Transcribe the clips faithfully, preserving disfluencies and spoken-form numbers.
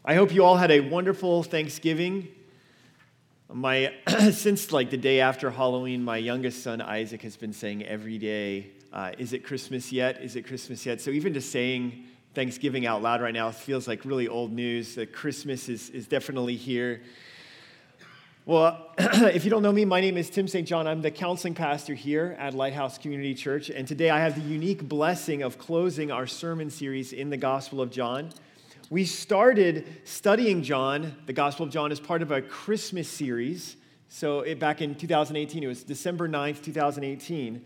I hope you all had a wonderful Thanksgiving. My since like the day after Halloween, my youngest son Isaac has been saying every day, uh, "Is it Christmas yet? Is it Christmas yet?" So even just saying Thanksgiving out loud right now feels like really old news. That Christmas is is definitely here. Well, if you don't know me, my name is Tim Saint John. I'm the counseling pastor here at Lighthouse Community Church, and today I have the unique blessing of closing our sermon series in the Gospel of John. We started studying John, the Gospel of John, as part of a Christmas series. So it, back in two thousand eighteen, it was December ninth, twenty eighteen.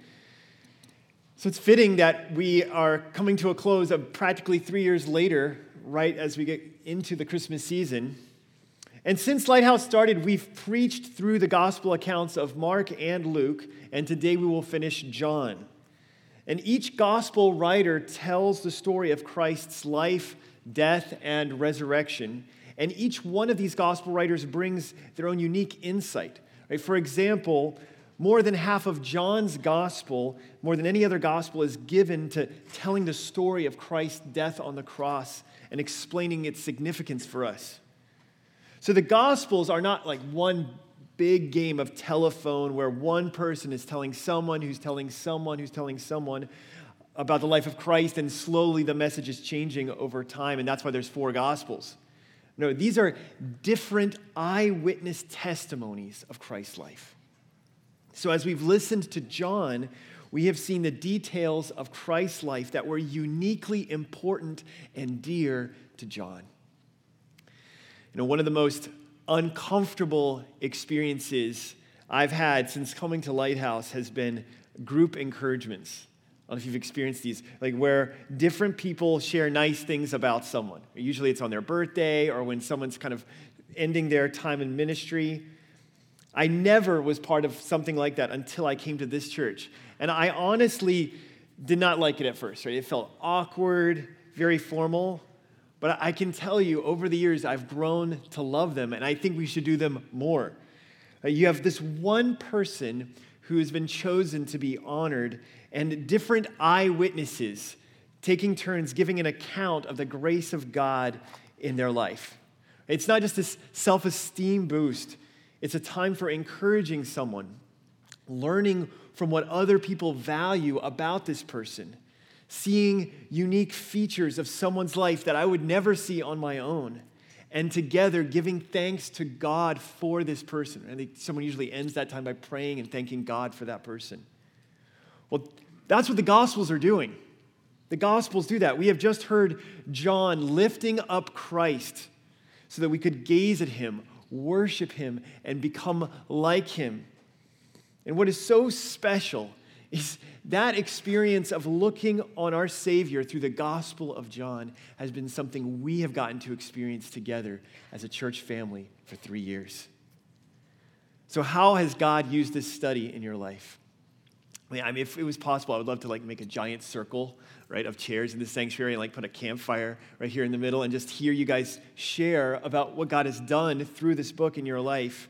So it's fitting that we are coming to a close of practically three years later, right as we get into the Christmas season. And since Lighthouse started, we've preached through the Gospel accounts of Mark and Luke, and today we will finish John. And each Gospel writer tells the story of Christ's life, death, and resurrection. And each one of these gospel writers brings their own unique insight. Right? For example, more than half of John's gospel, more than any other gospel, is given to telling the story of Christ's death on the cross and explaining its significance for us. So the gospels are not like one big game of telephone where one person is telling someone who's telling someone who's telling someone about the life of Christ, and slowly the message is changing over time, and that's why there's four Gospels. No, these are different eyewitness testimonies of Christ's life. So as we've listened to John, we have seen the details of Christ's life that were uniquely important and dear to John. You know, one of the most uncomfortable experiences I've had since coming to Lighthouse has been group encouragements. I don't know if you've experienced these, like where different people share nice things about someone. Usually it's on their birthday or when someone's kind of ending their time in ministry. I never was part of something like that until I came to this church. And I honestly did not like it at first, right? It felt awkward, very formal. But I can tell you, over the years, I've grown to love them, and I think we should do them more. You have this one person who has been chosen to be honored, and different eyewitnesses taking turns giving an account of the grace of God in their life. It's not just this self-esteem boost. It's a time for encouraging someone, learning from what other people value about this person, seeing unique features of someone's life that I would never see on my own, and together giving thanks to God for this person. And someone usually ends that time by praying and thanking God for that person. Well, that's what the Gospels are doing. The Gospels do that. We have just heard John lifting up Christ so that we could gaze at him, worship him, and become like him. And what is so special is that experience of looking on our Savior through the Gospel of John has been something we have gotten to experience together as a church family for three years. So how has God used this study in your life? I mean, if it was possible, I would love to like make a giant circle, right, of chairs in the sanctuary and like put a campfire right here in the middle and just hear you guys share about what God has done through this book in your life.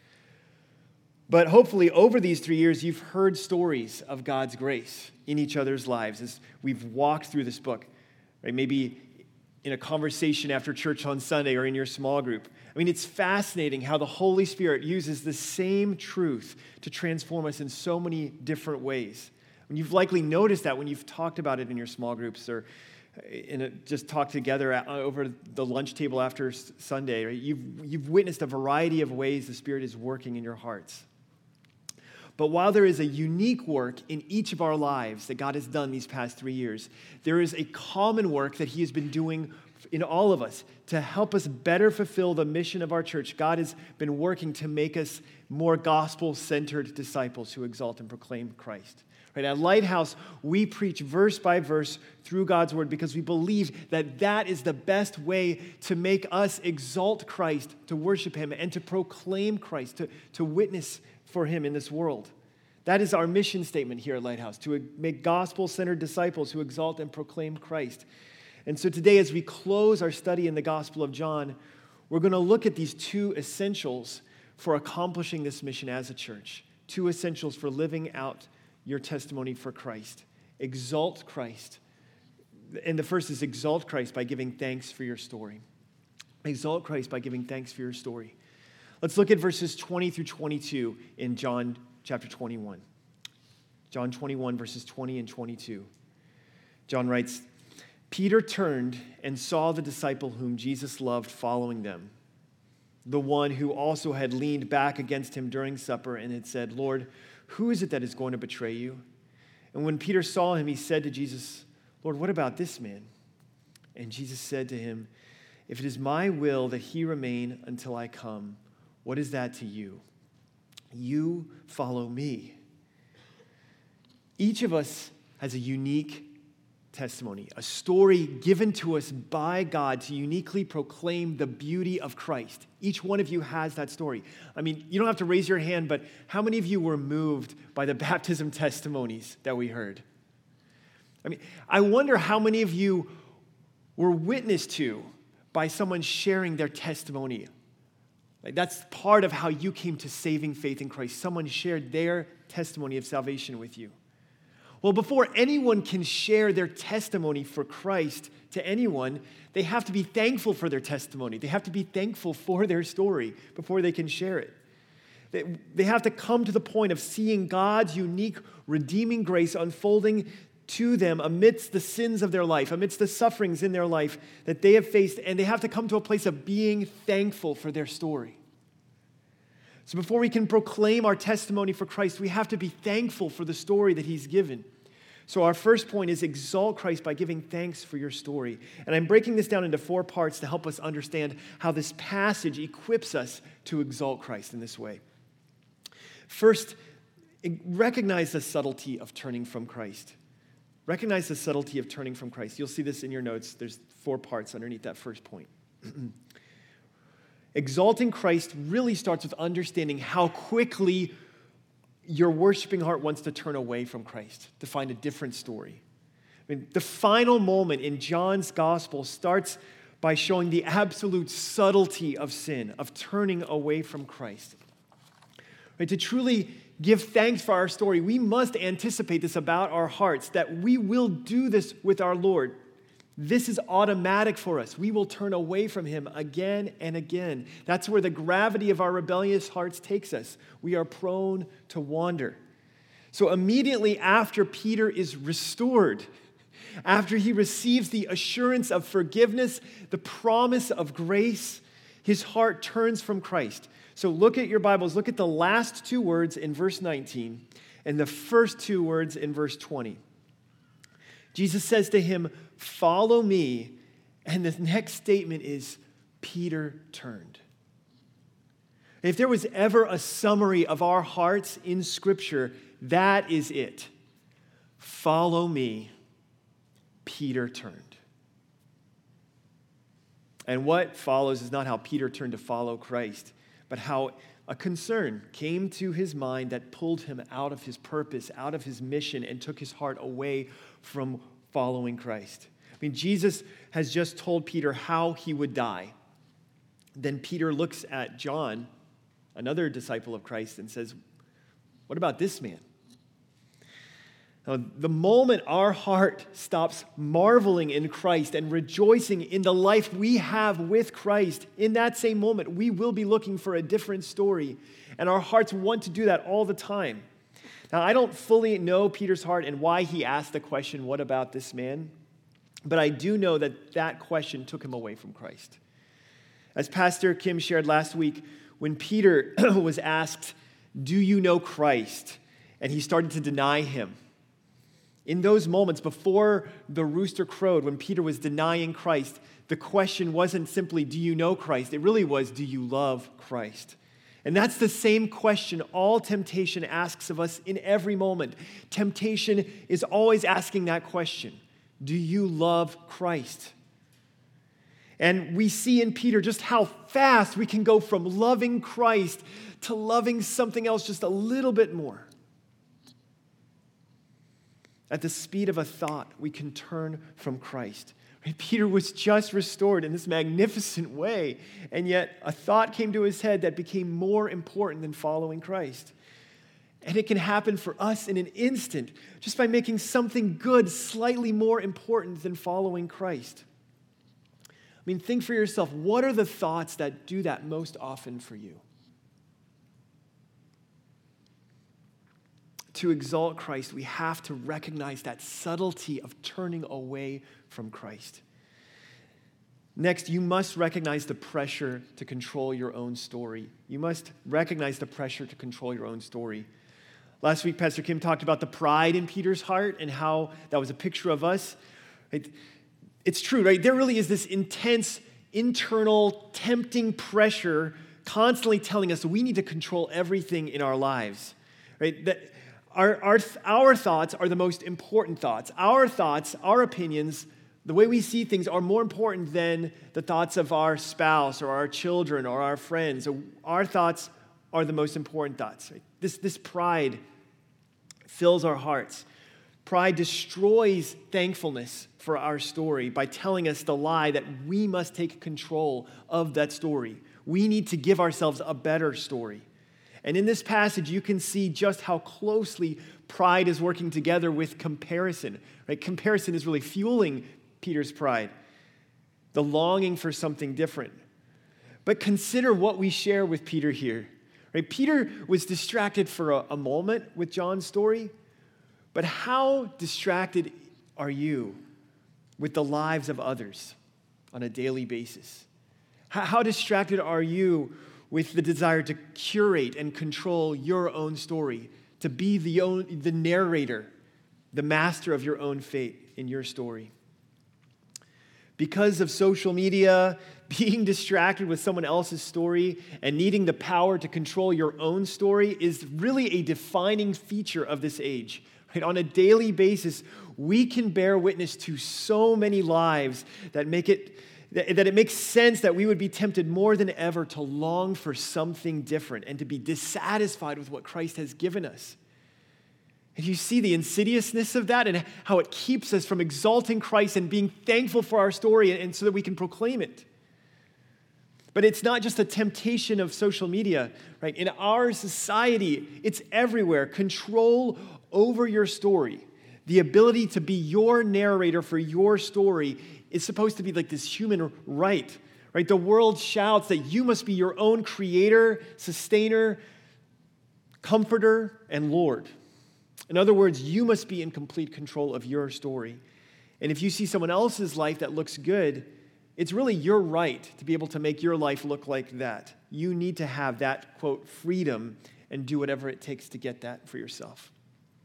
But hopefully, over these three years, you've heard stories of God's grace in each other's lives as we've walked through this book, right? Maybe in a conversation after church on Sunday or in your small group. I mean, it's fascinating how the Holy Spirit uses the same truth to transform us in so many different ways. And you've likely noticed that when you've talked about it in your small groups or in a, just talked together at, over the lunch table after Sunday. Right? You've, you've witnessed a variety of ways the Spirit is working in your hearts. But while there is a unique work in each of our lives that God has done these past three years, there is a common work that he has been doing in all of us to help us better fulfill the mission of our church. God has been working to make us more gospel-centered disciples who exalt and proclaim Christ. Right? At Lighthouse, we preach verse by verse through God's word because we believe that that is the best way to make us exalt Christ, to worship him, and to proclaim Christ, to, to witness for him in this world. That is our mission statement here at Lighthouse, to make gospel-centered disciples who exalt and proclaim Christ. And so today, as we close our study in the Gospel of John, we're going to look at these two essentials for accomplishing this mission as a church. Two essentials for living out your testimony for Christ. Exalt Christ. And the first is exalt Christ by giving thanks for your story. Exalt Christ by giving thanks for your story. Let's look at verses twenty through twenty-two in John chapter twenty-one. John twenty-one, verses twenty and twenty-two. John writes, Peter turned and saw the disciple whom Jesus loved following them, the one who also had leaned back against him during supper and had said, Lord, who is it that is going to betray you? And when Peter saw him, he said to Jesus, Lord, what about this man? And Jesus said to him, if it is my will that he remain until I come, what is that to you? You follow me. Each of us has a unique testimony, a story given to us by God to uniquely proclaim the beauty of Christ. Each one of you has that story. I mean, you don't have to raise your hand, but how many of you were moved by the baptism testimonies that we heard? I mean, I wonder how many of you were witnessed to by someone sharing their testimony. Like, that's part of how you came to saving faith in Christ. Someone shared their testimony of salvation with you. Well, before anyone can share their testimony for Christ to anyone, they have to be thankful for their testimony. They have to be thankful for their story before they can share it. They, they have to come to the point of seeing God's unique redeeming grace unfolding to them amidst the sins of their life, amidst the sufferings in their life that they have faced, and they have to come to a place of being thankful for their story. So before we can proclaim our testimony for Christ, we have to be thankful for the story that he's given. So our first point is exalt Christ by giving thanks for your story. And I'm breaking this down into four parts to help us understand how this passage equips us to exalt Christ in this way. First, recognize the subtlety of turning from Christ. Recognize the subtlety of turning from Christ. You'll see this in your notes. There's four parts underneath that first point. Exalting Christ really starts with understanding how quickly your worshiping heart wants to turn away from Christ, to find a different story. I mean, the final moment in John's gospel starts by showing the absolute subtlety of sin, of turning away from Christ. Right, to truly give thanks for our story, we must anticipate this about our hearts, that we will do this with our Lord. This is automatic for us. We will turn away from him again and again. That's where the gravity of our rebellious hearts takes us. We are prone to wander. So immediately after Peter is restored, after he receives the assurance of forgiveness, the promise of grace, his heart turns from Christ. So look at your Bibles. Look at the last two words in verse nineteen and the first two words in verse twenty. Jesus says to him, follow me. And the next statement is, Peter turned. If there was ever a summary of our hearts in Scripture, that is it. Follow me. Peter turned. And what follows is not how Peter turned to follow Christ, but how a concern came to his mind that pulled him out of his purpose, out of his mission, and took his heart away from following Christ. I mean, Jesus has just told Peter how he would die. Then Peter looks at John, another disciple of Christ, and says, what about this man? Now, the moment our heart stops marveling in Christ and rejoicing in the life we have with Christ, in that same moment, we will be looking for a different story. And our hearts want to do that all the time. Now, I don't fully know Peter's heart and why he asked the question, what about this man? But I do know that that question took him away from Christ. As Pastor Kim shared last week, when Peter was asked, do you know Christ? And he started to deny him. In those moments before the rooster crowed, when Peter was denying Christ, the question wasn't simply, do you know Christ? It really was, do you love Christ? And that's the same question all temptation asks of us in every moment. Temptation is always asking that question. Do you love Christ? And we see in Peter just how fast we can go from loving Christ to loving something else just a little bit more. At the speed of a thought, we can turn from Christ. Right? Peter was just restored in this magnificent way, and yet a thought came to his head that became more important than following Christ. And it can happen for us in an instant, just by making something good slightly more important than following Christ. I mean, think for yourself, what are the thoughts that do that most often for you? To exalt Christ, we have to recognize that subtlety of turning away from Christ. Next, you must recognize the pressure to control your own story. You must recognize the pressure to control your own story. Last week, Pastor Kim talked about the pride in Peter's heart and how that was a picture of us. Right? It's true, right? There really is this intense, internal, tempting pressure constantly telling us we need to control everything in our lives. Right? That our, our, our thoughts are the most important thoughts. Our thoughts, our opinions, the way we see things are more important than the thoughts of our spouse or our children or our friends. So our thoughts are the most important thoughts. Right? This, this pride fills our hearts. Pride destroys thankfulness for our story by telling us the lie that we must take control of that story. We need to give ourselves a better story. And in this passage, you can see just how closely pride is working together with comparison. Right? Comparison is really fueling Peter's pride, the longing for something different. But consider what we share with Peter here. Right? Peter was distracted for a, a moment with John's story, but how distracted are you with the lives of others on a daily basis? How, how distracted are you with the desire to curate and control your own story, to be the, own, the narrator, the master of your own fate in your story? Because of social media, being distracted with someone else's story, and needing the power to control your own story is really a defining feature of this age. Right? On a daily basis, we can bear witness to so many lives that make it that it makes sense that we would be tempted more than ever to long for something different and to be dissatisfied with what Christ has given us. And you see the insidiousness of that and how it keeps us from exalting Christ and being thankful for our story and so that we can proclaim it. But it's not just a temptation of social media, right? In our society, it's everywhere. Control over your story. The ability to be your narrator for your story is supposed to be like this human right, right? The world shouts that you must be your own creator, sustainer, comforter, and Lord. In other words, you must be in complete control of your story. And if you see someone else's life that looks good, it's really your right to be able to make your life look like that. You need to have that, quote, freedom and do whatever it takes to get that for yourself.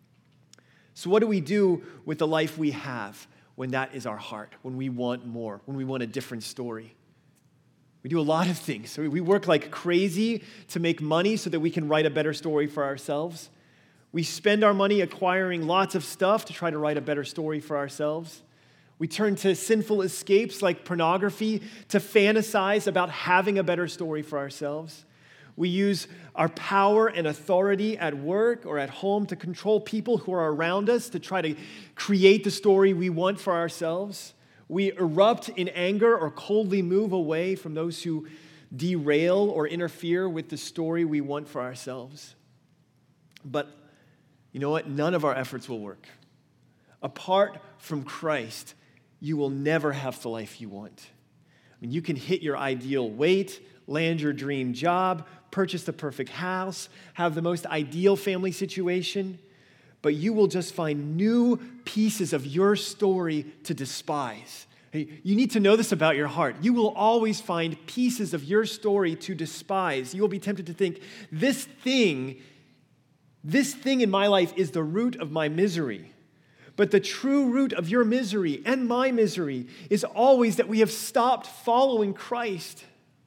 So what do we do with the life we have when that is our heart, when we want more, when we want a different story? We do a lot of things. So we work like crazy to make money so that we can write a better story for ourselves. We spend our money acquiring lots of stuff to try to write a better story for ourselves. We turn to sinful escapes like pornography to fantasize about having a better story for ourselves. We use our power and authority at work or at home to control people who are around us to try to create the story we want for ourselves. We erupt in anger or coldly move away from those who derail or interfere with the story we want for ourselves. But you know what? None of our efforts will work. Apart from Christ, you will never have the life you want. I mean, you can hit your ideal weight, land your dream job, purchase the perfect house, have the most ideal family situation, but you will just find new pieces of your story to despise. Hey, you need to know this about your heart. You will always find pieces of your story to despise. You will be tempted to think, this thing, this thing in my life is the root of my misery. But the true root of your misery and my misery is always that we have stopped following Christ.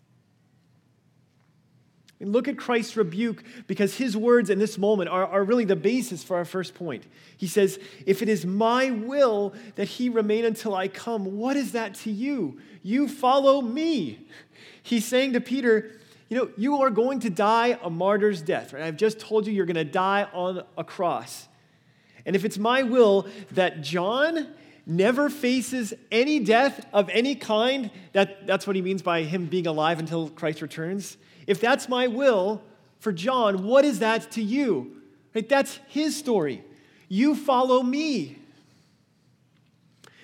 And look at Christ's rebuke, because his words in this moment are, are really the basis for our first point. He says, if it is my will that he remain until I come, what is that to you? You follow me. He's saying to Peter, you know, you are going to die a martyr's death, right? I've just told you you're going to die on a cross. And if it's my will that John never faces any death of any kind, that, that's what he means by him being alive until Christ returns. If that's my will for John, what is that to you? Right? That's his story. You follow me.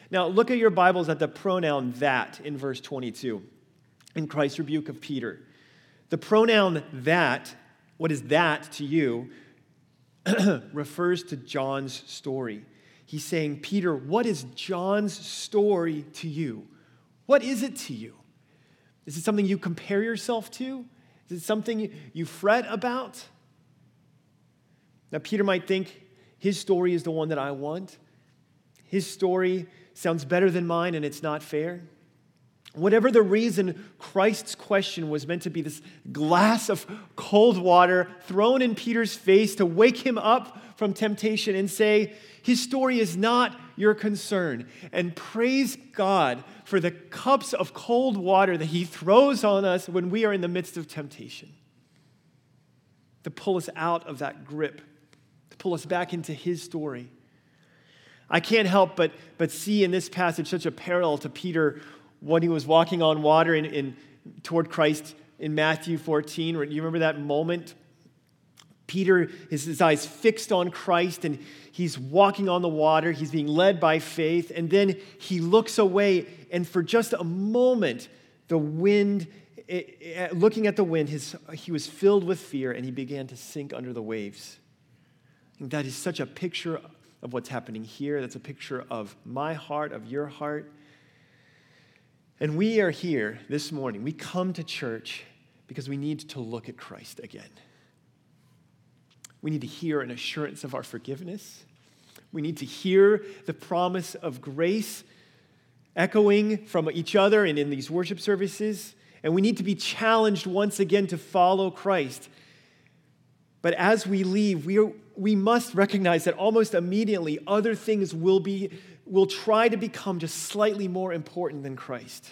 Now, look at your Bibles at the pronoun that in verse twenty-two, in Christ's rebuke of Peter. The pronoun that, what is that to you, refers to John's story. He's saying, Peter, what is John's story to you? What is it to you? Is it something you compare yourself to? Is it something you fret about? Now, Peter might think his story is the one that I want. His story sounds better than mine, and it's not fair. Whatever the reason, Christ's question was meant to be this glass of cold water thrown in Peter's face to wake him up from temptation and say, his story is not your concern. And praise God for the cups of cold water that he throws on us when we are in the midst of temptation, to pull us out of that grip, to pull us back into his story. I can't help but, but see in this passage such a parallel to Peter when he was walking on water in, in toward Christ in Matthew fourteen. Do you remember that moment? Peter has his eyes fixed on Christ, and he's walking on the water. He's being led by faith, and then he looks away, and for just a moment, the wind, looking at the wind, his, he was filled with fear, and he began to sink under the waves. And that is such a picture of what's happening here. That's a picture of my heart, of your heart. And we are here this morning. We come to church because we need to look at Christ again. We need to hear an assurance of our forgiveness. We need to hear the promise of grace echoing from each other and in these worship services. And we need to be challenged once again to follow Christ. But as we leave, we, are, we must recognize that almost immediately other things will be will try to become just slightly more important than Christ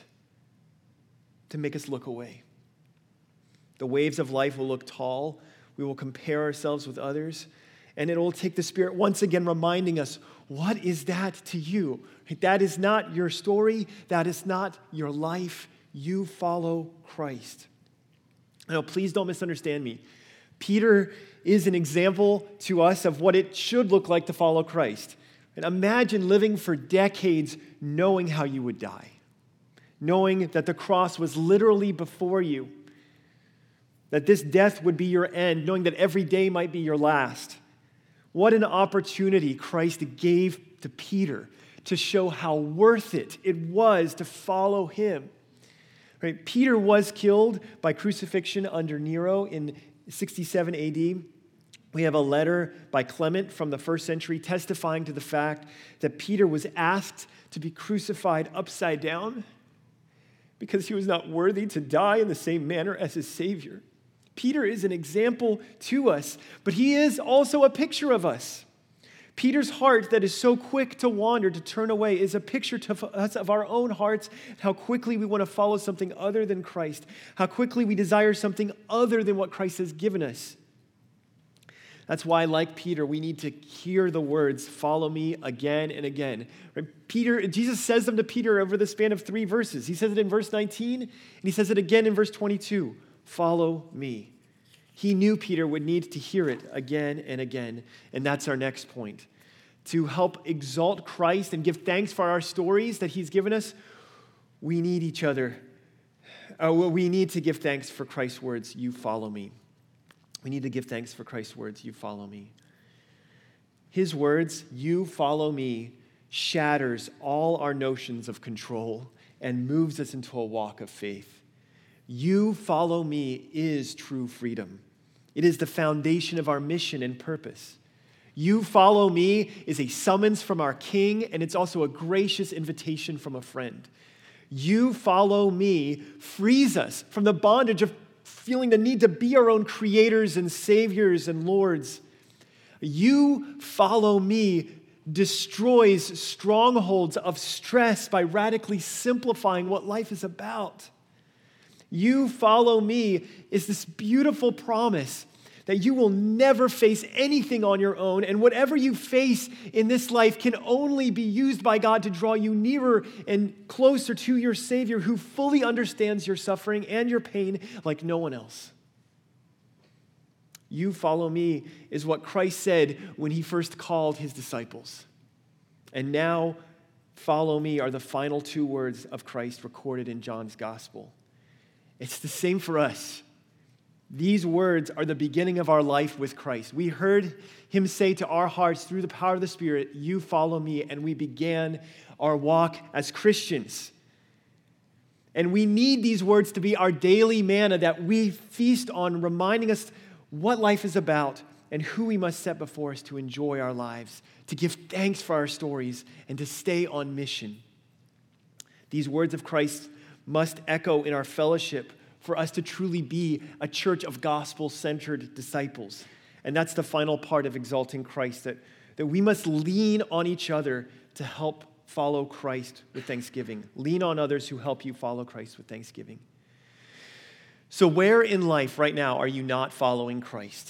to make us look away. The waves of life will look tall. We will compare ourselves with others. And it will take the Spirit once again reminding us, what is that to you? That is not your story. That is not your life. You follow Christ. Now, please don't misunderstand me. Peter is an example to us of what it should look like to follow Christ. And imagine living for decades knowing how you would die, knowing that the cross was literally before you, that this death would be your end, knowing that every day might be your last. What an opportunity Christ gave to Peter to show how worth it it was to follow him. Right? Peter was killed by crucifixion under Nero in sixty-seven A D. We have a letter by Clement from the first century testifying to the fact that Peter was asked to be crucified upside down because he was not worthy to die in the same manner as his Savior. Peter is an example to us, but he is also a picture of us. Peter's heart that is so quick to wander, to turn away, is a picture to us of our own hearts, how quickly we want to follow something other than Christ, how quickly we desire something other than what Christ has given us. That's why, like Peter, we need to hear the words, follow me, again and again. Right? Peter, Jesus says them to Peter over the span of three verses. He says it in verse nineteen, and he says it again in verse twenty-two. Follow me. He knew Peter would need to hear it again and again, and that's our next point. To help exalt Christ and give thanks for our stories that he's given us, we need each other. Uh, we need to give thanks for Christ's words, you follow me. We need to give thanks for Christ's words, you follow me. His words, you follow me, shatters all our notions of control and moves us into a walk of faith. You follow me is true freedom. It is the foundation of our mission and purpose. You follow me is a summons from our King, and it's also a gracious invitation from a friend. You follow me frees us from the bondage of feeling the need to be our own creators and saviors and lords. You follow me destroys strongholds of stress by radically simplifying what life is about. You follow me is this beautiful promise that you will never face anything on your own, and whatever you face in this life can only be used by God to draw you nearer and closer to your Savior who fully understands your suffering and your pain like no one else. You follow me is what Christ said when he first called his disciples. And now follow me are the final two words of Christ recorded in John's gospel. It's the same for us. These words are the beginning of our life with Christ. We heard him say to our hearts through the power of the Spirit, you follow me, and we began our walk as Christians. And we need these words to be our daily manna that we feast on, reminding us what life is about and who we must set before us to enjoy our lives, to give thanks for our stories, and to stay on mission. These words of Christ must echo in our fellowship for us to truly be a church of gospel-centered disciples. And that's the final part of exalting Christ, that, that we must lean on each other to help follow Christ with thanksgiving. Lean on others who help you follow Christ with thanksgiving. So where in life right now are you not following Christ?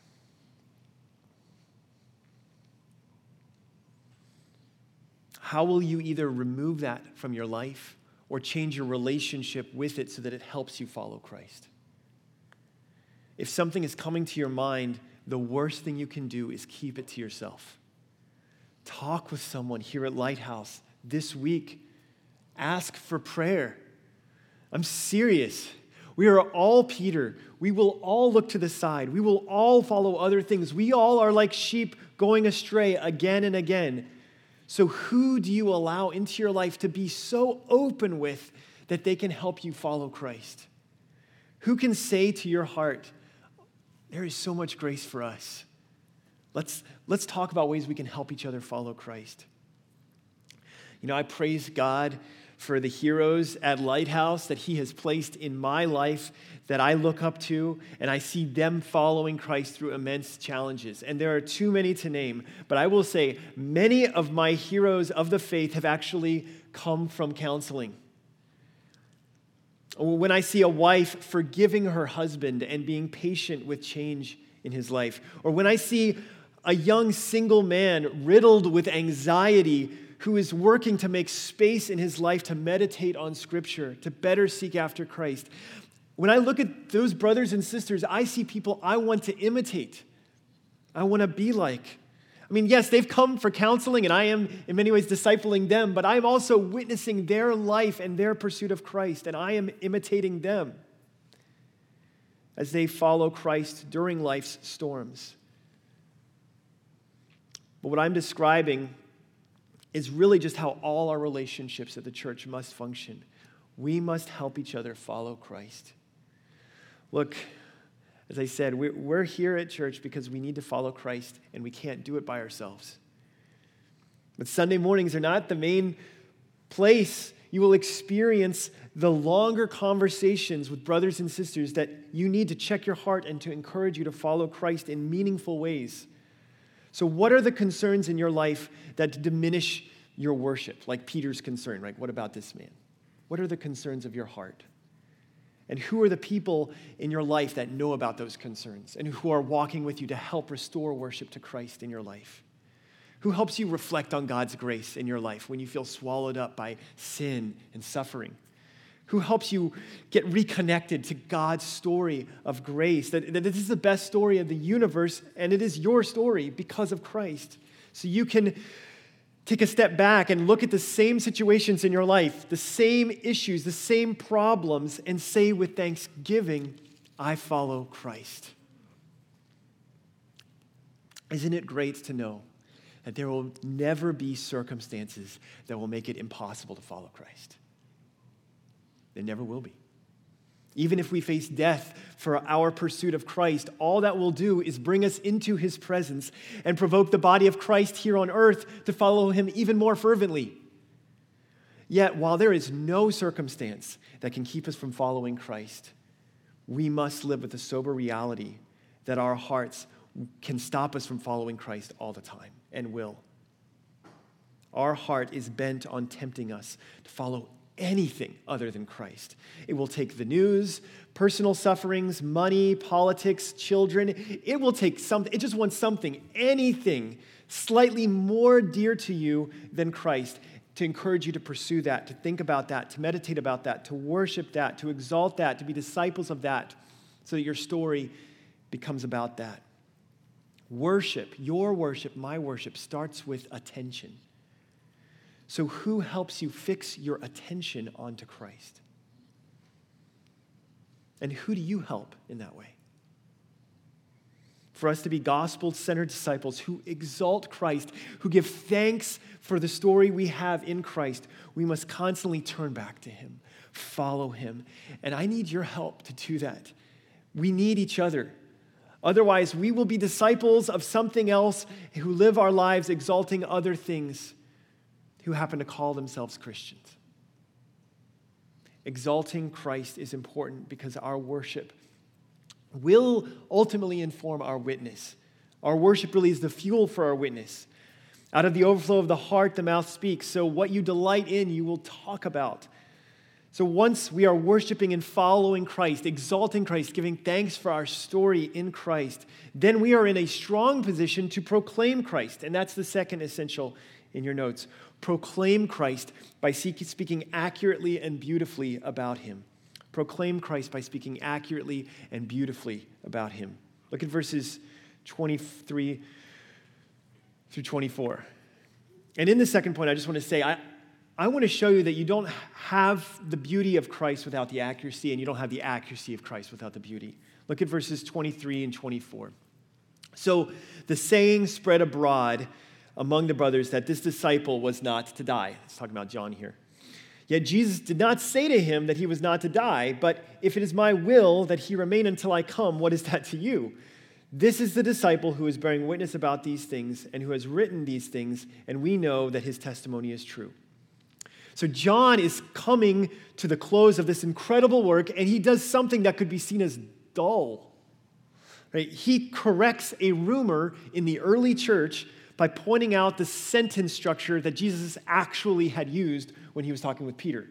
How will you either remove that from your life or change your relationship with it so that it helps you follow Christ? If something is coming to your mind, the worst thing you can do is keep it to yourself. Talk with someone here at Lighthouse this week. Ask for prayer. I'm serious. We are all Peter. We will all look to the side. We will all follow other things. We all are like sheep going astray again and again. So who do you allow into your life to be so open with that they can help you follow Christ? Who can say to your heart, there is so much grace for us. Let's, let's talk about ways we can help each other follow Christ. You know, I praise God for the heroes at Lighthouse that he has placed in my life that I look up to, and I see them following Christ through immense challenges. And there are too many to name, but I will say many of my heroes of the faith have actually come from counseling. When I see a wife forgiving her husband and being patient with change in his life, or when I see a young single man riddled with anxiety who is working to make space in his life to meditate on Scripture, to better seek after Christ. When I look at those brothers and sisters, I see people I want to imitate. I want to be like. I mean, yes, they've come for counseling, and I am in many ways discipling them, but I'm also witnessing their life and their pursuit of Christ, and I am imitating them as they follow Christ during life's storms. But what I'm describing is really just how all our relationships at the church must function. We must help each other follow Christ. Look, as I said, we're here at church because we need to follow Christ, and we can't do it by ourselves. But Sunday mornings are not the main place you will experience the longer conversations with brothers and sisters that you need to check your heart and to encourage you to follow Christ in meaningful ways. So what are the concerns in your life that diminish your worship? Like Peter's concern, right? What about this man? What are the concerns of your heart? And who are the people in your life that know about those concerns and who are walking with you to help restore worship to Christ in your life? Who helps you reflect on God's grace in your life when you feel swallowed up by sin and suffering? Who helps you get reconnected to God's story of grace, that, that this is the best story of the universe, and it is your story because of Christ. So you can take a step back and look at the same situations in your life, the same issues, the same problems, and say with thanksgiving, I follow Christ. Isn't it great to know that there will never be circumstances that will make it impossible to follow Christ? There never will be. Even if we face death for our pursuit of Christ, all that will do is bring us into his presence and provoke the body of Christ here on earth to follow him even more fervently. Yet, while there is no circumstance that can keep us from following Christ, we must live with the sober reality that our hearts can stop us from following Christ all the time, and will. Our heart is bent on tempting us to follow anything other than Christ. It will take the news, personal sufferings, money, politics, children. It will take something. It just wants something, anything slightly more dear to you than Christ, to encourage you to pursue that, to think about that, to meditate about that, to worship that, to exalt that, to be disciples of that, so that your story becomes about that. Worship, your worship, my worship, starts with attention. So who helps you fix your attention onto Christ? And who do you help in that way? For us to be gospel-centered disciples who exalt Christ, who give thanks for the story we have in Christ, we must constantly turn back to him, follow him. And I need your help to do that. We need each other. Otherwise, we will be disciples of something else who live our lives exalting other things who happen to call themselves Christians. Exalting Christ is important because our worship will ultimately inform our witness. Our worship really is the fuel for our witness. Out of the overflow of the heart, the mouth speaks. So what you delight in, you will talk about. So once we are worshiping and following Christ, exalting Christ, giving thanks for our story in Christ, then we are in a strong position to proclaim Christ. And that's the second essential in your notes. Proclaim Christ by speaking accurately and beautifully about him. Proclaim Christ by speaking accurately and beautifully about him. Look at verses twenty-three through twenty-four. And in the second point, I just want to say, I, I want to show you that you don't have the beauty of Christ without the accuracy, and you don't have the accuracy of Christ without the beauty. Look at verses twenty-three and twenty-four. So the saying spread abroad among the brothers that this disciple was not to die. It's talking about John here. Yet Jesus did not say to him that he was not to die, but if it is my will that he remain until I come, what is that to you? This is the disciple who is bearing witness about these things and who has written these things, and we know that his testimony is true. So John is coming to the close of this incredible work, and he does something that could be seen as dull. Right? He corrects a rumor in the early church by pointing out the sentence structure that Jesus actually had used when he was talking with Peter.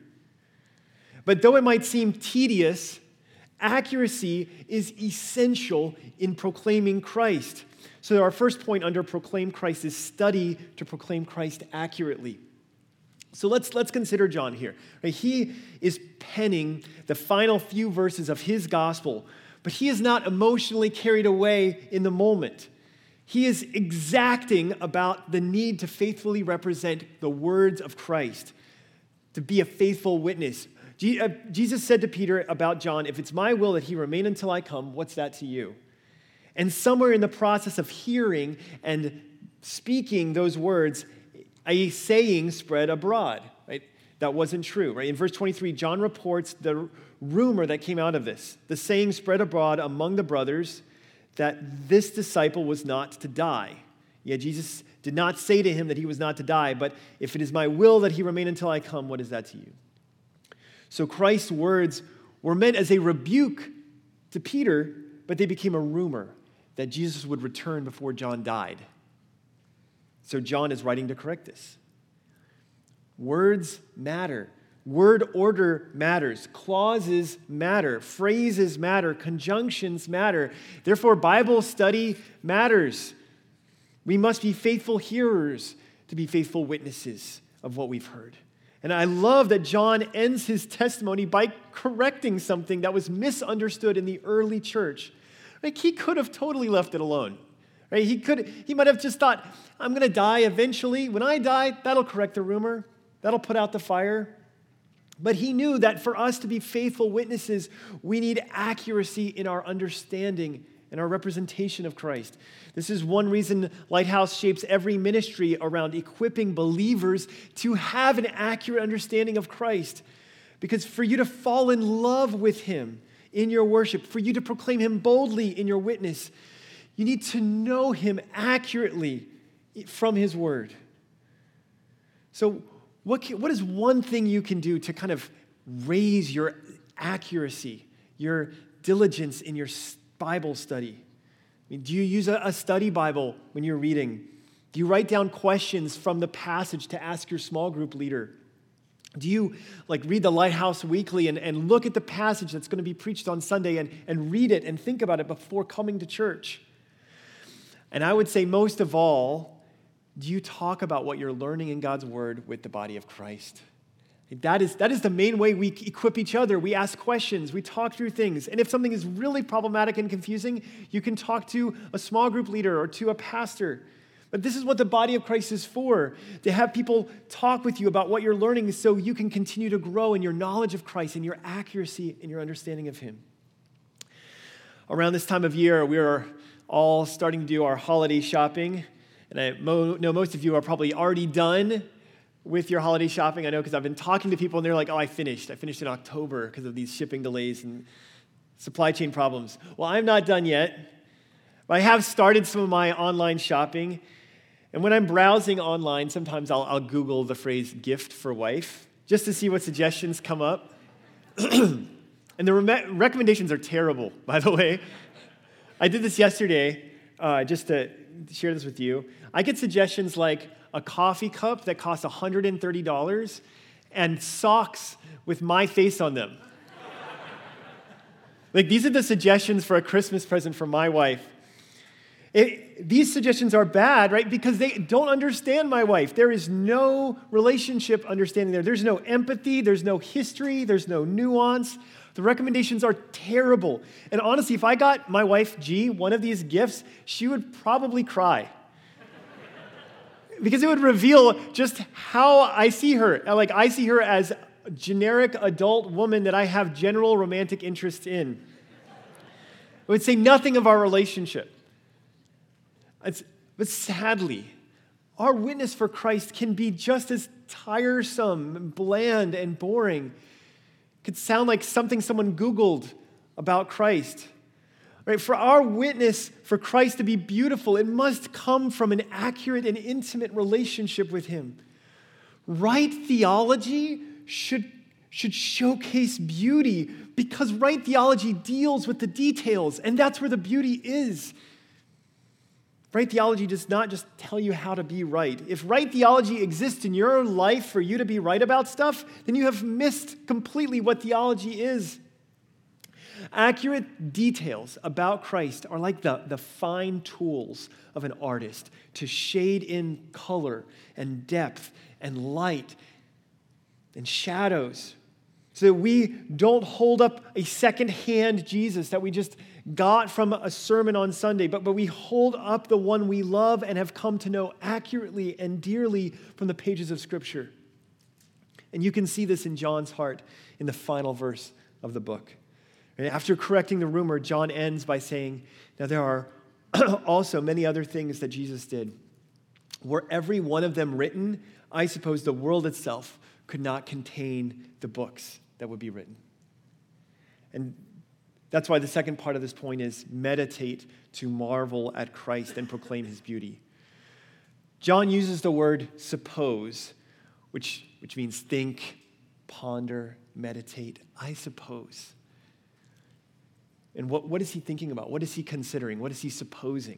But though it might seem tedious, accuracy is essential in proclaiming Christ. So our first point under proclaim Christ is study to proclaim Christ accurately. So let's, let's consider John here. Right? He is penning the final few verses of his gospel, but he is not emotionally carried away in the moment. He is exacting about the need to faithfully represent the words of Christ, to be a faithful witness. Jesus said to Peter about John, if it's my will that he remain until I come, what's that to you? And somewhere in the process of hearing and speaking those words, a saying spread abroad, right? That wasn't true, right? In verse twenty-three, John reports the rumor that came out of this. The saying spread abroad among the brothers that this disciple was not to die. Yet Jesus did not say to him that he was not to die, but if it is my will that he remain until I come, what is that to you? So Christ's words were meant as a rebuke to Peter, but they became a rumor that Jesus would return before John died. So John is writing to correct this. Words matter. Word order matters. Clauses matter. Phrases matter. Conjunctions matter. Therefore, Bible study matters. We must be faithful hearers to be faithful witnesses of what we've heard. And I love that John ends his testimony by correcting something that was misunderstood in the early church. Like, he could have totally left it alone. Right? He could. He might have just thought, I'm going to die eventually. When I die, that'll correct the rumor. That'll put out the fire. But he knew that for us to be faithful witnesses, we need accuracy in our understanding and our representation of Christ. This is one reason Lighthouse shapes every ministry around equipping believers to have an accurate understanding of Christ. Because for you to fall in love with him in your worship, for you to proclaim him boldly in your witness, you need to know him accurately from his word. So what, can, what is one thing you can do to kind of raise your accuracy, your diligence in your Bible study? I mean, do you use a, a study Bible when you're reading? Do you write down questions from the passage to ask your small group leader? Do you like read the Lighthouse Weekly and, and look at the passage that's going to be preached on Sunday and, and read it and think about it before coming to church? And I would say most of all, do you talk about what you're learning in God's word with the body of Christ? That is, that is the main way we equip each other. We ask questions. We talk through things. And if something is really problematic and confusing, you can talk to a small group leader or to a pastor. But this is what the body of Christ is for, to have people talk with you about what you're learning so you can continue to grow in your knowledge of Christ and your accuracy in your understanding of him. Around this time of year, we are all starting to do our holiday shopping. And I mo- know most of you are probably already done with your holiday shopping. I know because I've been talking to people and they're like, oh, I finished. I finished in October because of these shipping delays and supply chain problems. Well, I'm not done yet. But I have started some of my online shopping. And when I'm browsing online, sometimes I'll, I'll Google the phrase gift for wife just to see what suggestions come up. And the re- recommendations are terrible, by the way. I did this yesterday uh, just to share this with you. I get suggestions like a coffee cup that costs one hundred thirty dollars and socks with my face on them. Like, these are the suggestions for a Christmas present for my wife. It, these suggestions are bad, right? Because they don't understand my wife. There is no relationship understanding there. There's no empathy. There's no history. There's no nuance. The recommendations are terrible. And honestly, if I got my wife, G, one of these gifts, she would probably cry. Because it would reveal just how I see her. Like, I see her as a generic adult woman that I have general romantic interest in. It would say nothing of our relationship. It's, but sadly, our witness for Christ can be just as tiresome, bland, and boring. It could sound like something someone Googled about Christ. Right? For our witness for Christ to be beautiful, it must come from an accurate and intimate relationship with him. Right theology should, should showcase beauty because right theology deals with the details, and that's where the beauty is. Right theology does not just tell you how to be right. If right theology exists in your life for you to be right about stuff, then you have missed completely what theology is. Accurate details about Christ are like the, the fine tools of an artist to shade in color and depth and light and shadows so that we don't hold up a second-hand Jesus that we just got from a sermon on Sunday, but, but we hold up the one we love and have come to know accurately and dearly from the pages of Scripture. And you can see this in John's heart in the final verse of the book. And after correcting the rumor, John ends by saying, now there are also many other things that Jesus did. Were every one of them written, I suppose the world itself could not contain the books that would be written. And that's why the second part of this point is meditate to marvel at Christ and proclaim his beauty. John uses the word suppose, which, which means think, ponder, meditate. I suppose. And what, what is he thinking about? What is he considering? What is he supposing?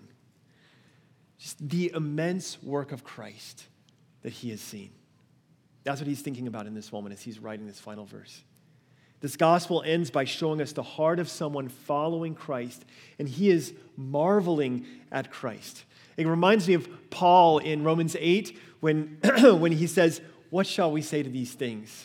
Just the immense work of Christ that he has seen. That's what he's thinking about in this moment as he's writing this final verse. This gospel ends by showing us the heart of someone following Christ, and he is marveling at Christ. It reminds me of Paul in Romans eight when, when he says, what shall we say to these things?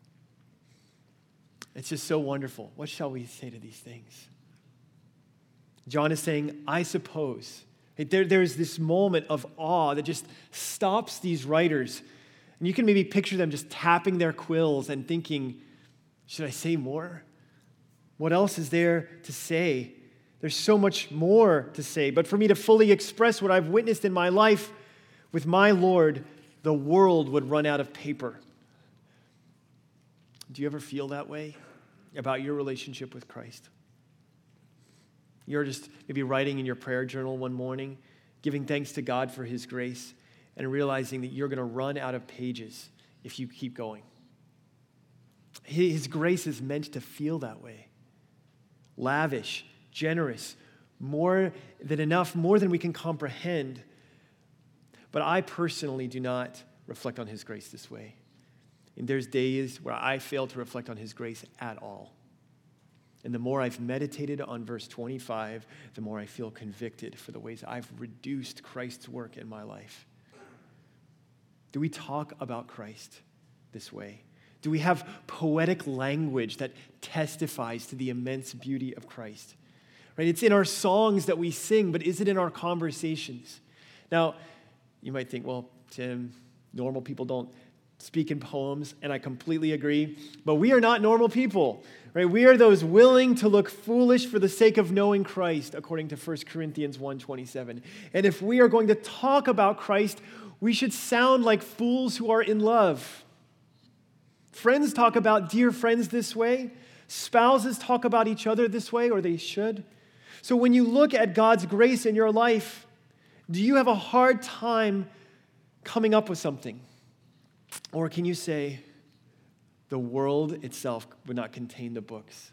It's just so wonderful. What shall we say to these things? John is saying, I suppose. There, there's this moment of awe that just stops these writers. And you can maybe picture them just tapping their quills and thinking, should I say more? What else is there to say? There's so much more to say. But for me to fully express what I've witnessed in my life with my Lord, the world would run out of paper. Do you ever feel that way about your relationship with Christ? You're just maybe writing in your prayer journal one morning, giving thanks to God for his grace, and realizing that you're going to run out of pages if you keep going. His grace is meant to feel that way. Lavish, generous, more than enough, more than we can comprehend. But I personally do not reflect on his grace this way. And there's days where I fail to reflect on his grace at all. And the more I've meditated on verse twenty-five, the more I feel convicted for the ways I've reduced Christ's work in my life. Do we talk about Christ this way? Do we have poetic language that testifies to the immense beauty of Christ? Right? It's in our songs that we sing, but is it in our conversations? Now, You might think, well, Tim, normal people don't speak in poems, and I completely agree. But we are not normal people, right? We are those willing to look foolish for the sake of knowing Christ, according to First Corinthians one twenty-seven. And if we are going to talk about Christ, we should sound like fools who are in love. Friends talk about dear friends this way. Spouses talk about each other this way, or they should. So when you look at God's grace in your life, do you have a hard time coming up with something? Or can you say, the world itself would not contain the books?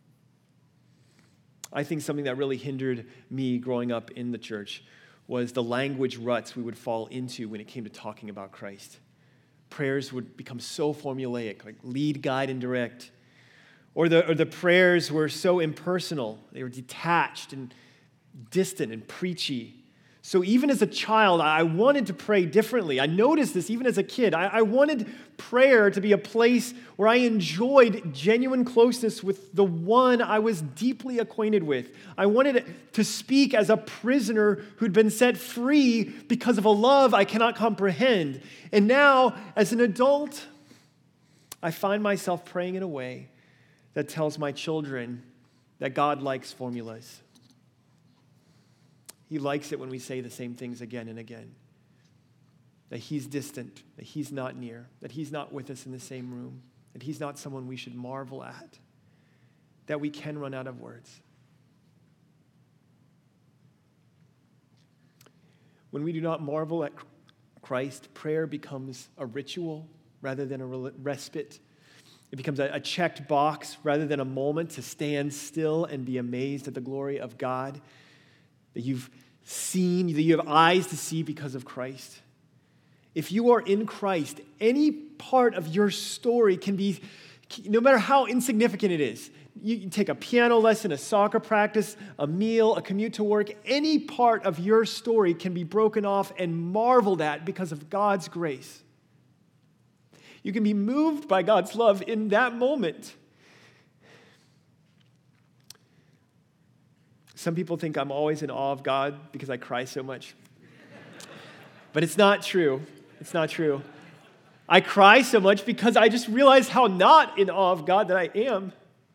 I think something that really hindered me growing up in the church was the language ruts we would fall into when it came to talking about Christ. Prayers would become so formulaic, like lead, guide, and direct. Or the, or the prayers were so impersonal. They were detached and distant and preachy. So even as a child, I wanted to pray differently. I noticed this even as a kid. I, I wanted prayer to be a place where I enjoyed genuine closeness with the one I was deeply acquainted with. I wanted to speak as a prisoner who'd been set free because of a love I cannot comprehend. And now, as an adult, I find myself praying in a way that tells my children that God likes formulas. He likes it when we say the same things again and again. That he's distant, that he's not near, that he's not with us in the same room, that he's not someone we should marvel at, that we can run out of words. When we do not marvel at Christ, prayer becomes a ritual rather than a respite. It becomes a checked box rather than a moment to stand still and be amazed at the glory of God that you've seen, that you have eyes to see because of Christ. If you are in Christ, any part of your story can be, no matter how insignificant it is, you can take a piano lesson, a soccer practice, a meal, a commute to work, any part of your story can be broken off and marveled at because of God's grace. You can be moved by God's love in that moment. Some people think I'm always in awe of God because I cry so much. But it's not true. It's not true. I cry so much because I just realize how not in awe of God that I am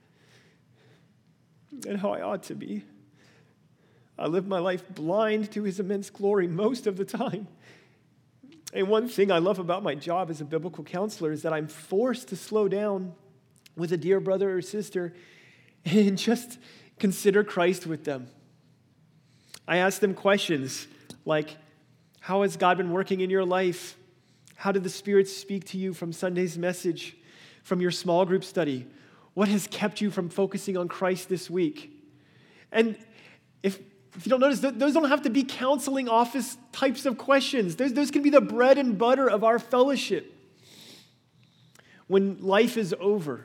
and how I ought to be. I live my life blind to his immense glory most of the time. And one thing I love about my job as a biblical counselor is that I'm forced to slow down with a dear brother or sister and just consider Christ with them. I ask them questions like, how has God been working in your life? How did the Spirit speak to you from Sunday's message, from your small group study? What has kept you from focusing on Christ this week? And if, if you don't notice, those don't have to be counseling office types of questions. Those, those can be the bread and butter of our fellowship. When life is over,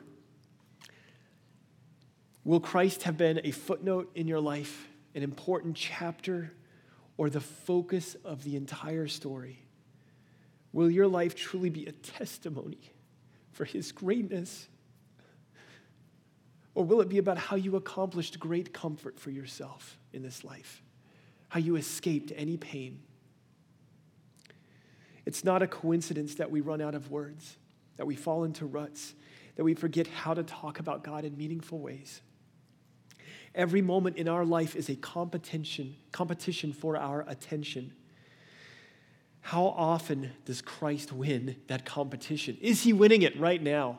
will Christ have been a footnote in your life, an important chapter, or the focus of the entire story? Will your life truly be a testimony for his greatness? Or will it be about how you accomplished great comfort for yourself in this life? How you escaped any pain? It's not a coincidence that we run out of words, that we fall into ruts, that we forget how to talk about God in meaningful ways. Every moment in our life is a competition, competition for our attention. How often does Christ win that competition? Is he winning it right now?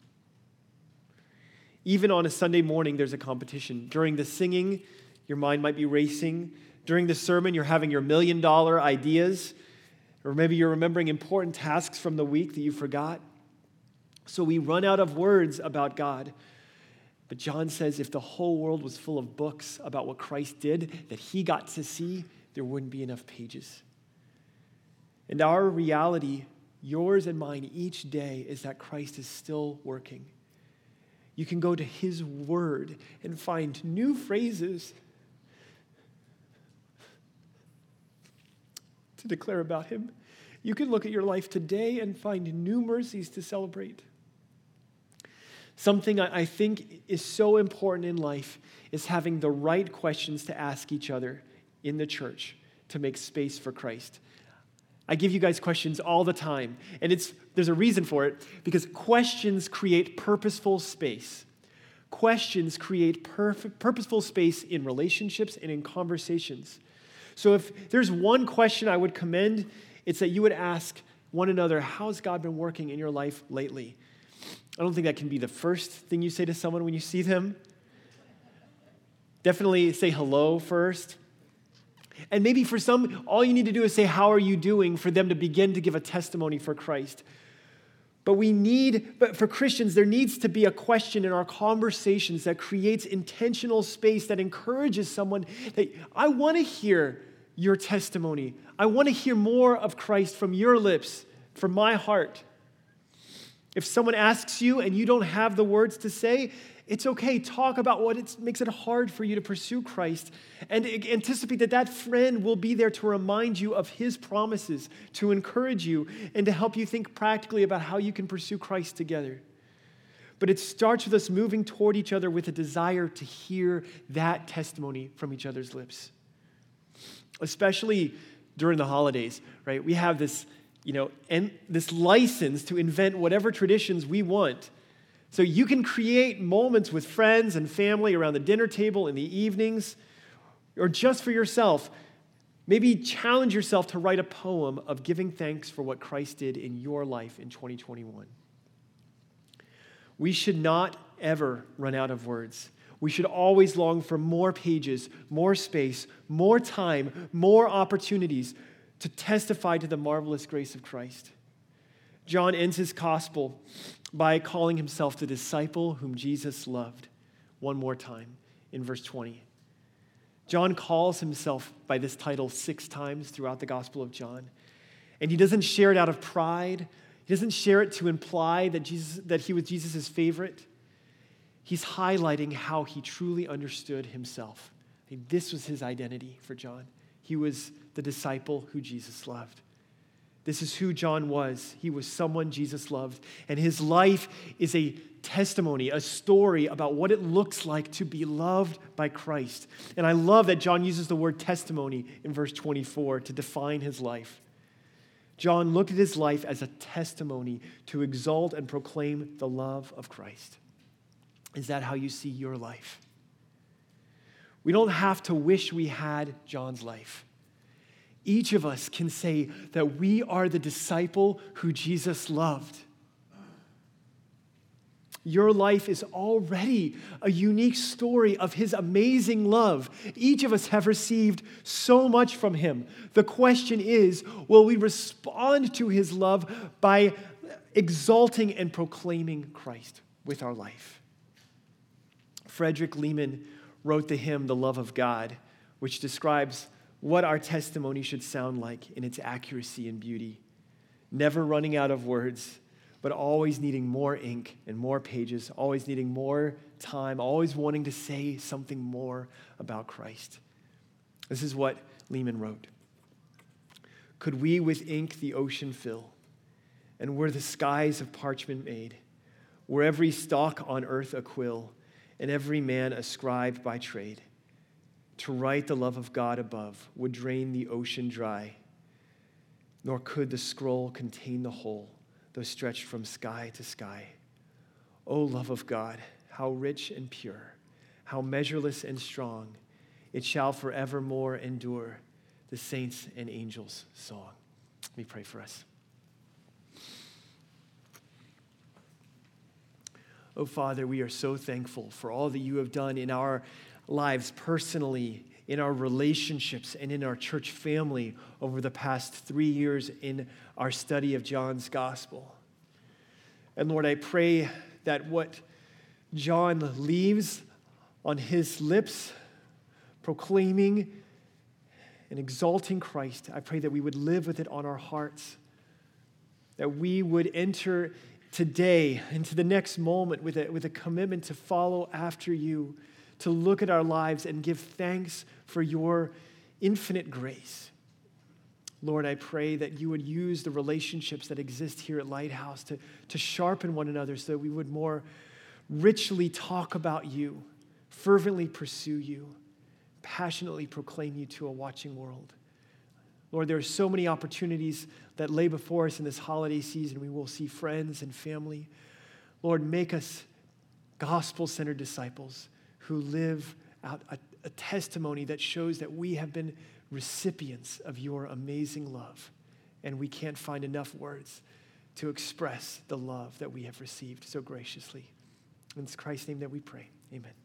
Even on a Sunday morning, there's a competition. During the singing, your mind might be racing. During the sermon, you're having your million dollar ideas. Or maybe you're remembering important tasks from the week that you forgot. So we run out of words about God. But John says if the whole world was full of books about what Christ did that he got to see, there wouldn't be enough pages. And our reality, yours and mine each day, is that Christ is still working. You can go to his word and find new phrases to declare about him. You can look at your life today and find new mercies to celebrate. Something I think is so important in life is having the right questions to ask each other in the church to make space for Christ. I give you guys questions all the time, and it's there's a reason for it, because questions create purposeful space. Questions create perf- purposeful space in relationships and in conversations. So if there's one question I would commend, it's that you would ask one another, how's God been working in your life lately? I don't think that can be the first thing you say to someone when you see them. Definitely say hello first. And maybe for some, all you need to do is say, how are you doing, for them to begin to give a testimony for Christ. But we need, but for Christians, there needs to be a question in our conversations that creates intentional space that encourages someone that I want to hear your testimony. I want to hear more of Christ from your lips, from my heart. If someone asks you and you don't have the words to say, it's okay. Talk about what it makes it hard for you to pursue Christ, and anticipate that that friend will be there to remind you of his promises, to encourage you, and to help you think practically about how you can pursue Christ together. But it starts with us moving toward each other with a desire to hear that testimony from each other's lips. Especially during the holidays, right? We have this, you know, and this license to invent whatever traditions we want. So you can create moments with friends and family around the dinner table in the evenings, or just for yourself. Maybe challenge yourself to write a poem of giving thanks for what Christ did in your life in twenty twenty-one. We should not ever run out of words. We should always long for more pages, more space, more time, more opportunities to testify to the marvelous grace of Christ. John ends his gospel by calling himself the disciple whom Jesus loved. One more time in verse twenty. John calls himself by this title six times throughout the Gospel of John. And he doesn't share it out of pride. He doesn't share it to imply that Jesus, that he was Jesus' favorite. He's highlighting how he truly understood himself. This was his identity for John. He was the disciple who Jesus loved. This is who John was. He was someone Jesus loved. And his life is a testimony, a story about what it looks like to be loved by Christ. And I love that John uses the word testimony in verse twenty-four to define his life. John looked at his life as a testimony to exalt and proclaim the love of Christ. Is that how you see your life? We don't have to wish we had John's life. Each of us can say that we are the disciple who Jesus loved. Your life is already a unique story of his amazing love. Each of us have received so much from him. The question is, will we respond to his love by exalting and proclaiming Christ with our life? Frederick Lehman wrote the hymn, The Love of God, which describes what our testimony should sound like in its accuracy and beauty. Never running out of words, but always needing more ink and more pages, always needing more time, always wanting to say something more about Christ. This is what Lehman wrote. Could we with ink the ocean fill, and were the skies of parchment made, were every stalk on earth a quill, and every man a scribe by trade, to write the love of God above would drain the ocean dry, nor could the scroll contain the whole, though stretched from sky to sky. O love of God, how rich and pure, how measureless and strong, it shall forevermore endure, the saints' and angels' song. Let me pray for us. Oh, Father, we are so thankful for all that you have done in our lives personally, in our relationships, and in our church family over the past three years in our study of John's gospel. And Lord, I pray that what John leaves on his lips, proclaiming and exalting Christ, I pray that we would live with it on our hearts, that we would enter today into the next moment with a, with a commitment to follow after you, to look at our lives and give thanks for your infinite grace. Lord, I pray that you would use the relationships that exist here at Lighthouse to, to sharpen one another so that we would more richly talk about you, fervently pursue you, passionately proclaim you to a watching world. Lord, there are so many opportunities that lay before us in this holiday season. We will see friends and family. Lord, make us gospel-centered disciples who live out a, a testimony that shows that we have been recipients of your amazing love, and we can't find enough words to express the love that we have received so graciously. In Christ's name that we pray. Amen.